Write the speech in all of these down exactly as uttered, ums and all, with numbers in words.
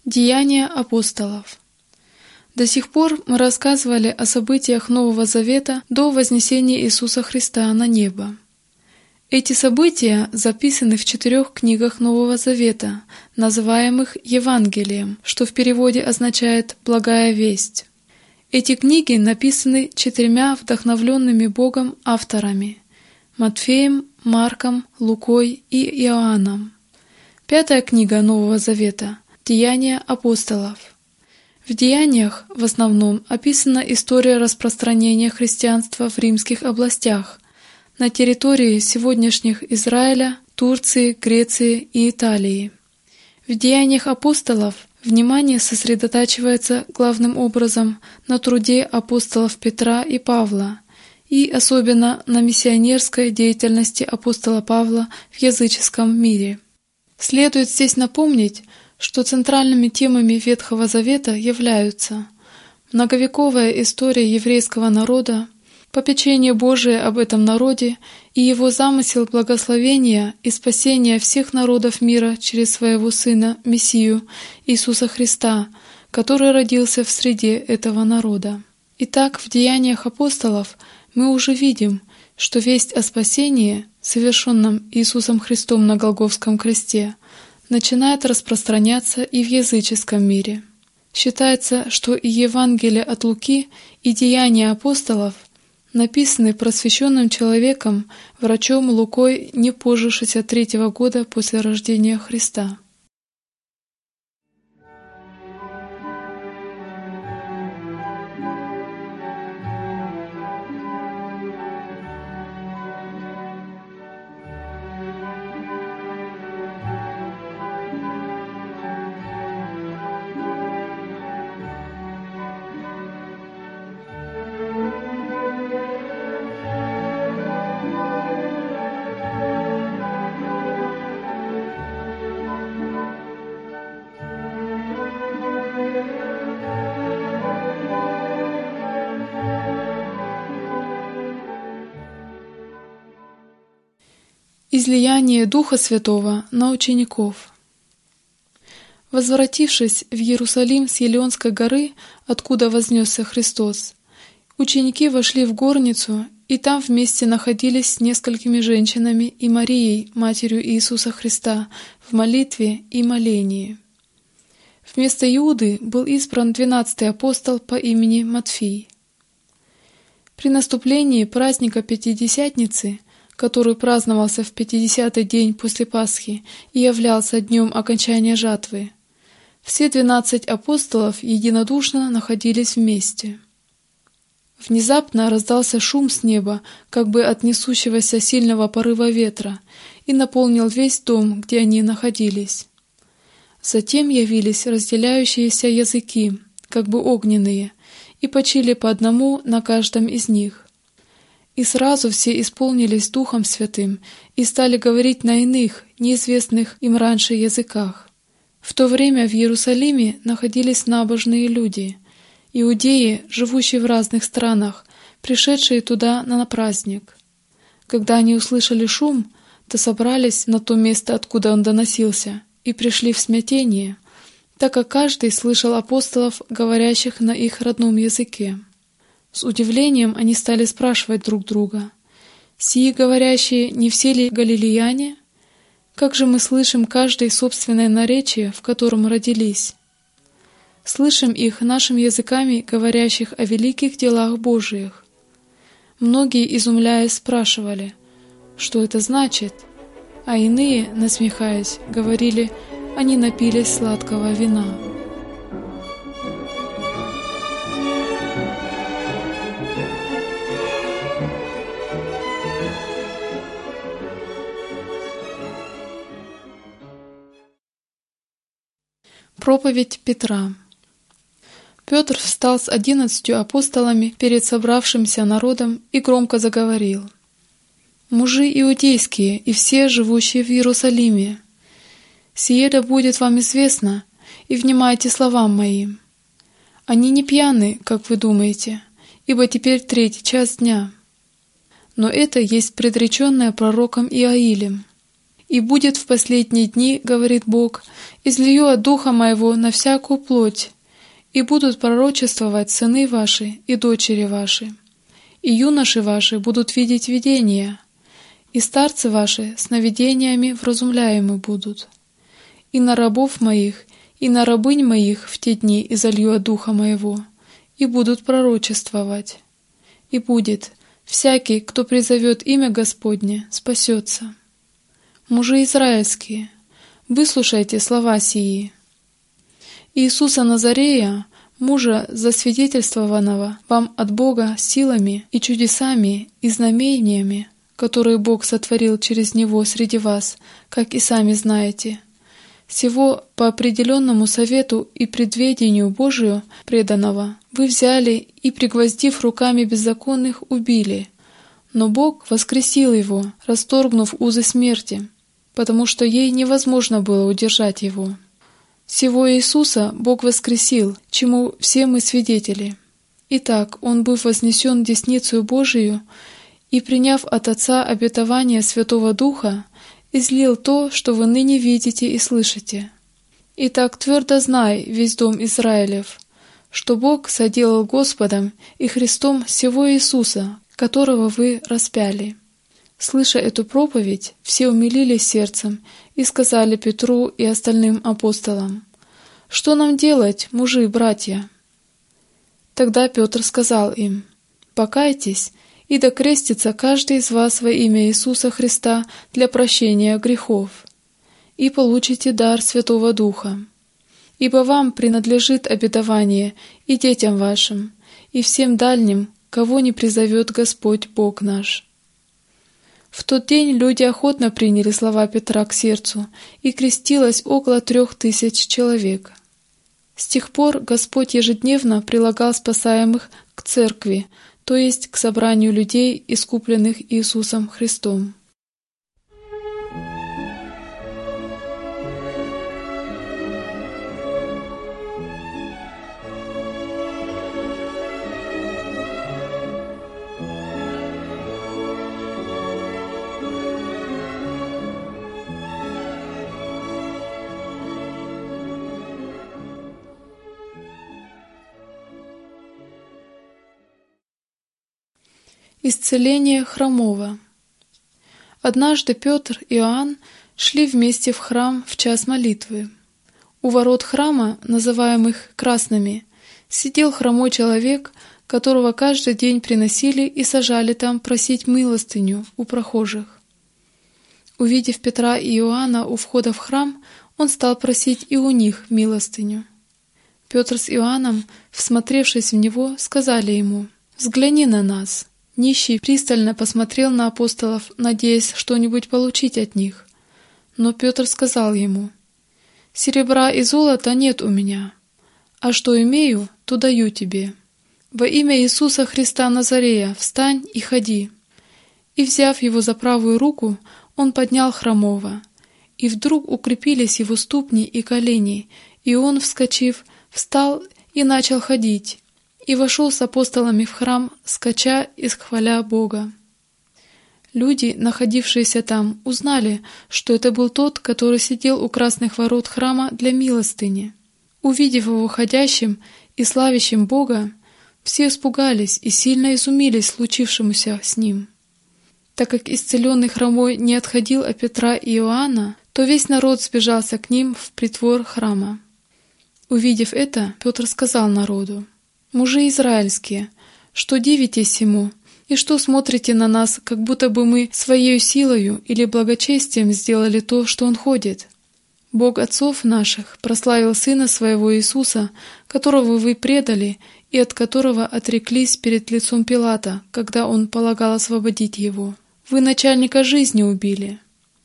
Деяния апостолов. До сих пор мы рассказывали о событиях Нового Завета до вознесения Иисуса Христа на небо. Эти события записаны в четырех книгах Нового Завета, называемых Евангелием, что в переводе означает «благая весть». Эти книги написаны четырьмя вдохновленными Богом авторами – Матфеем, Марком, Лукой и Иоанном. Пятая книга Нового Завета – Деяния апостолов. В Деяниях в основном описана история распространения христианства в римских областях, на территории сегодняшних Израиля, Турции, Греции и Италии. В Деяниях апостолов внимание сосредотачивается главным образом на труде апостолов Петра и Павла и особенно на миссионерской деятельности апостола Павла в языческом мире. Следует здесь напомнить, что центральными темами Ветхого Завета являются многовековая история еврейского народа, попечение Божие об этом народе и его замысел благословения и спасения всех народов мира через своего Сына, Мессию, Иисуса Христа, который родился в среде этого народа. Итак, в Деяниях апостолов мы уже видим, что весть о спасении, совершенном Иисусом Христом на Голгофском кресте, начинает распространяться и в языческом мире. Считается, что и Евангелие от Луки, и Деяния апостолов написаны просвещенным человеком, врачом Лукой не позже шестьдесят третьего года после рождения Христа. Излияние Духа Святого на учеников. Возвратившись в Иерусалим с Елеонской горы, откуда вознесся Христос, ученики вошли в горницу, и там вместе находились с несколькими женщинами и Марией, матерью Иисуса Христа, в молитве и молении. Вместо Иуды был избран двенадцатый апостол по имени Матфей. При наступлении праздника Пятидесятницы, который праздновался в пятидесятый день после Пасхи и являлся днем окончания жатвы, все двенадцать апостолов единодушно находились вместе. Внезапно раздался шум с неба, как бы от несущегося сильного порыва ветра, и наполнил весь дом, где они находились. Затем явились разделяющиеся языки, как бы огненные, и почили по одному на каждом из них. И сразу все исполнились Духом Святым и стали говорить на иных, неизвестных им раньше языках. В то время в Иерусалиме находились набожные люди, иудеи, живущие в разных странах, пришедшие туда на праздник. Когда они услышали шум, то собрались на то место, откуда он доносился, и пришли в смятение, так как каждый слышал апостолов, говорящих на их родном языке. С удивлением они стали спрашивать друг друга: «Сии говорящие, не все ли галилеяне? Как же мы слышим каждое собственное наречие, в котором родились? Слышим их нашими языками, говорящих о великих делах Божиих». Многие, изумляясь, спрашивали: «Что это значит?» А иные, насмехаясь, говорили: «Они напились сладкого вина». Проповедь Петра. Петр встал с одиннадцатью апостолами перед собравшимся народом и громко заговорил: «Мужи иудейские и все, живущие в Иерусалиме, сие да будет вам известно, и внимайте словам моим. Они не пьяны, как вы думаете, ибо теперь третий час дня. Но это есть предреченное пророком Иоилем. И будет в последние дни, говорит Бог, излью от Духа Моего на всякую плоть, и будут пророчествовать сыны ваши и дочери ваши, и юноши ваши будут видеть видения, и старцы ваши сновидениями вразумляемы будут. И на рабов моих, и на рабынь моих в те дни изолью от Духа Моего, и будут пророчествовать. И будет, всякий, кто призовет имя Господне, спасется. Мужи израильские, выслушайте слова сии. Иисуса Назарея, мужа засвидетельствованного вам от Бога силами и чудесами и знамениями, которые Бог сотворил через Него среди вас, как и сами знаете, сего по определенному совету и предведению Божию преданного вы взяли и, пригвоздив руками беззаконных, убили. Но Бог воскресил его, расторгнув узы смерти, потому что ей невозможно было удержать его. Сего Иисуса Бог воскресил, чему все мы свидетели. Итак, Он, быв вознесен десницею Божию и, приняв от Отца обетование Святого Духа, излил то, что вы ныне видите и слышите. Итак, твердо знай, весь дом Израилев, что Бог соделал Господом и Христом сего Иисуса, которого вы распяли. Слыша эту проповедь, все умилились сердцем и сказали Петру и остальным апостолам: «Что нам делать, мужи и братья?» Тогда Петр сказал им: «Покайтесь, и да крестится каждый из вас во имя Иисуса Христа для прощения грехов, и получите дар Святого Духа. Ибо вам принадлежит обетование и детям вашим, и всем дальним, кого не призовет Господь Бог наш». В тот день люди охотно приняли слова Петра к сердцу, и крестилось около трех тысяч человек. С тех пор Господь ежедневно прилагал спасаемых к церкви, то есть к собранию людей, искупленных Иисусом Христом. Исцеление хромого. Однажды Петр и Иоанн шли вместе в храм в час молитвы. У ворот храма, называемых красными, сидел хромой человек, которого каждый день приносили и сажали там просить милостыню у прохожих. Увидев Петра и Иоанна у входа в храм, он стал просить и у них милостыню. Петр с Иоанном, всмотревшись в него, сказали ему: «Взгляни на нас». Нищий пристально посмотрел на апостолов, надеясь что-нибудь получить от них. Но Петр сказал ему: «Серебра и золота нет у меня, а что имею, то даю тебе. Во имя Иисуса Христа Назарея встань и ходи». И, взяв его за правую руку, он поднял хромого. И вдруг укрепились его ступни и колени, и он, вскочив, встал и начал ходить. И вошел с апостолами в храм, скача и хваля Бога. Люди, находившиеся там, узнали, что это был тот, который сидел у красных ворот храма для милостыни. Увидев его ходящим и славящим Бога, все испугались и сильно изумились случившемуся с ним. Так как исцеленный хромой не отходил от Петра и Иоанна, то весь народ сбежался к ним в притвор храма. Увидев это, Петр сказал народу: «Мужи израильские, что дивитесь ему, и что смотрите на нас, как будто бы мы своей силою или благочестием сделали то, что он ходит? Бог отцов наших прославил Сына Своего Иисуса, которого вы предали и от которого отреклись перед лицом Пилата, когда он полагал освободить его. Вы начальника жизни убили.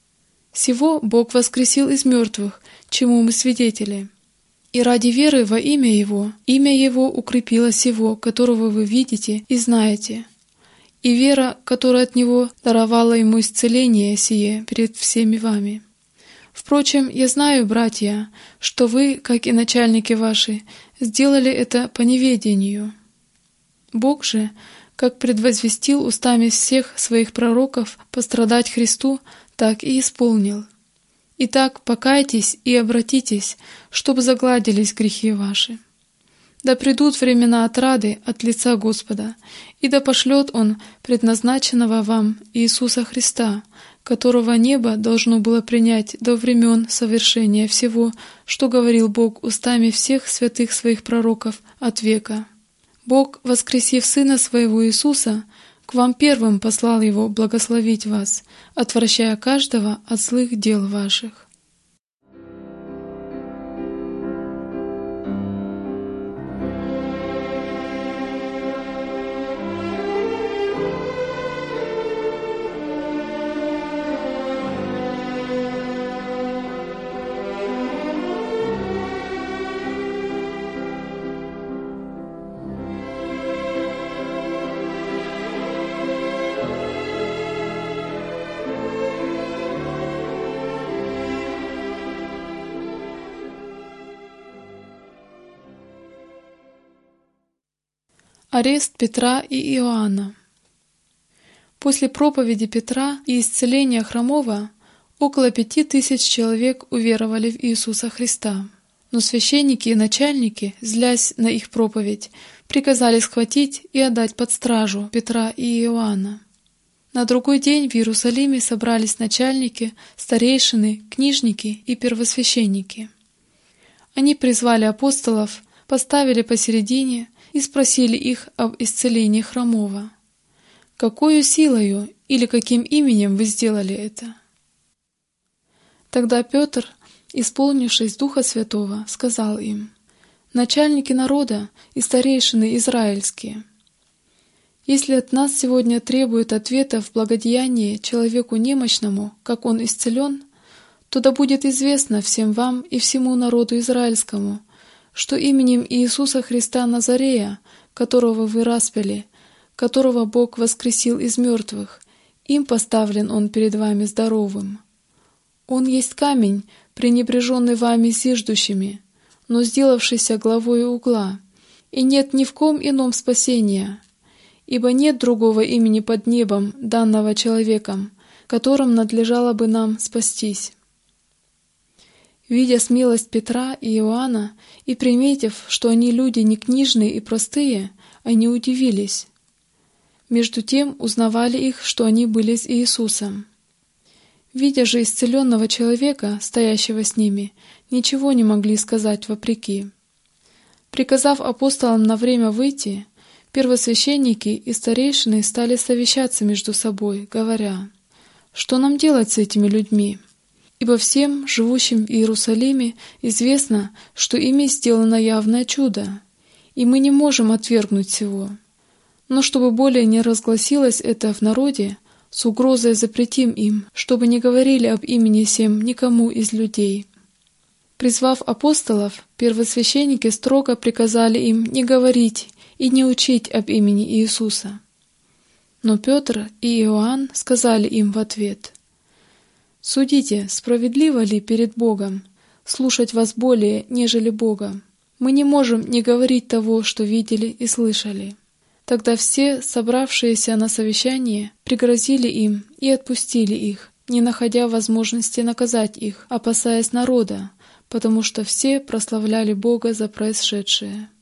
Сего Бог воскресил из мертвых, чему мы свидетели. И ради веры во имя Его, имя Его укрепило сего, которого вы видите и знаете. И вера, которая от Него, даровала Ему исцеление сие перед всеми вами. Впрочем, я знаю, братья, что вы, как и начальники ваши, сделали это по неведению. Бог же, как предвозвестил устами всех своих пророков пострадать Христу, так и исполнил. Итак, покайтесь и обратитесь, чтобы загладились грехи ваши. Да придут времена отрады от лица Господа, и да пошлет Он предназначенного вам Иисуса Христа, которого небо должно было принять до времен совершения всего, что говорил Бог устами всех святых Своих пророков от века. Бог, воскресив Сына Своего Иисуса, к вам первым послал Его благословить вас, отвращая каждого от злых дел ваших. Арест Петра и Иоанна. После проповеди Петра и исцеления хромого около пяти тысяч человек уверовали в Иисуса Христа. Но священники и начальники, злясь на их проповедь, приказали схватить и отдать под стражу Петра и Иоанна. На другой день в Иерусалиме собрались начальники, старейшины, книжники и первосвященники. Они призвали апостолов, поставили посередине и спросили их об исцелении хромого. «Какою силою или каким именем вы сделали это?» Тогда Петр, исполнившись Духа Святого, сказал им: «Начальники народа и старейшины израильские, если от нас сегодня требуют ответа в благодеянии человеку немощному, как он исцелен, то да будет известно всем вам и всему народу израильскому, что именем Иисуса Христа Назарея, которого вы распяли, которого Бог воскресил из мертвых, им поставлен Он перед вами здоровым. Он есть камень, пренебреженный вами зиждущими, но сделавшийся главою угла, и нет ни в ком ином спасения, ибо нет другого имени под небом, данного человеком, которым надлежало бы нам спастись». Видя смелость Петра и Иоанна и приметив, что они люди не книжные и простые, они удивились. Между тем узнавали их, что они были с Иисусом. Видя же исцеленного человека, стоящего с ними, ничего не могли сказать вопреки. Приказав апостолам на время выйти, первосвященники и старейшины стали совещаться между собой, говоря: «Что нам делать с этими людьми? Ибо всем, живущим в Иерусалиме, известно, что ими сделано явное чудо, и мы не можем отвергнуть сего. Но чтобы более не разгласилось это в народе, с угрозой запретим им, чтобы не говорили об имени сем никому из людей». Призвав апостолов, первосвященники строго приказали им не говорить и не учить об имени Иисуса. Но Петр и Иоанн сказали им в ответ: «Судите, справедливо ли перед Богом слушать вас более, нежели Бога? Мы не можем не говорить того, что видели и слышали». Тогда все, собравшиеся на совещание, пригрозили им и отпустили их, не находя возможности наказать их, опасаясь народа, потому что все прославляли Бога за происшедшее.